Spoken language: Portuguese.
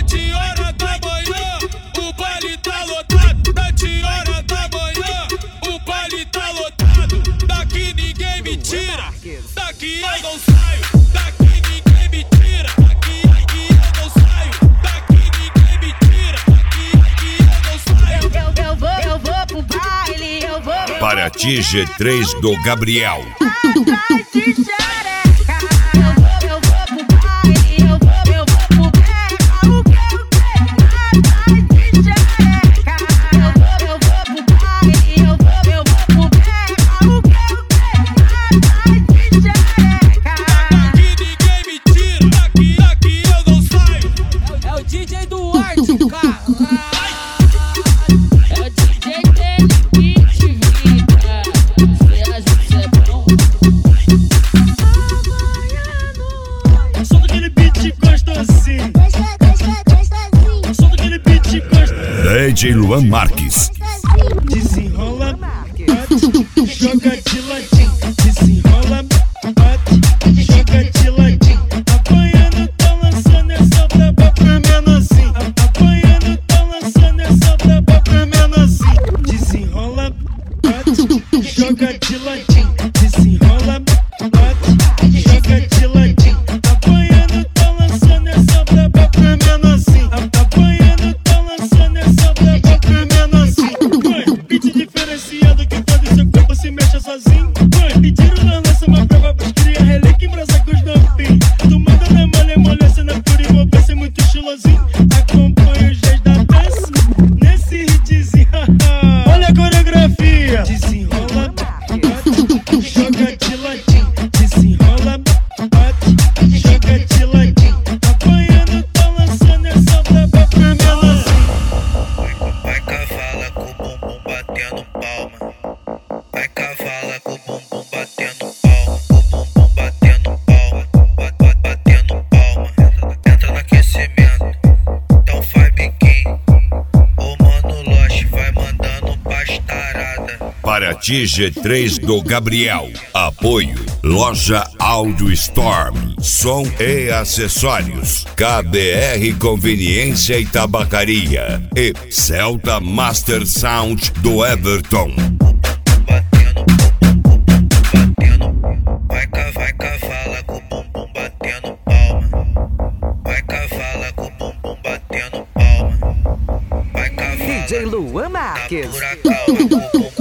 7 horas da manhã, o baile tá lotado. 7 horas da manhã, o baile tá lotado. Daqui ninguém me tira, daqui eu não saio. Daqui ninguém me tira, daqui eu não saio. Daqui ninguém me tira, daqui eu não saio. Eu vou pro baile, eu vou. Paraty G3 do Gabriel. DJ Luan Marques. Desenrola, bate, joga de ladinho. Desenrola, bate, joga de ladinho. Apanhando, tá lançando essa braba pra menorzinho. Apanhando, tá lançando essa braba pra menorzinho. Desenrola, bate, joga de ladinho. Desenrola, bate, joga de ladinho. Apanhando, tá lançando essa braba pra menorzinho. Apanhando, tá lançando essa braba pra menorzinho. Beat diferenciado que faz o seu corpo se mexa sozinho. Pediram na lança uma prova pros cria relé que embrasa com os dampinhos. Tu manda na mole, cena pura e mover muito estilosinho. Acompanha os dias da dança nesse hitzinho. Olha a coreografia. Desenrola, bate, joga de ladinho. Desenrola, bate, joga de ladinho. Apanhando, tá lançando essa braba pra menorzinho. Vai cavala com o bumbum batendo palma. Vai cavala com o bumbum batendo palma. O bumbum batendo palma. Batendo palma. Entra no aquecimento, então faz biquinho. O mano Loche vai mandando pastarada. Paraty G3 do Gabriel. Apoio Loja Audio Storm, som e acessórios. KBR Conveniência e Tabacaria e Celta Master Sound do Everton. Batendo, vai cavala com o bumbum batendo palma. Vai cavala com o bumbum batendo palma. Vai cavala DJ Luan na Marques. pura calma com o bumbum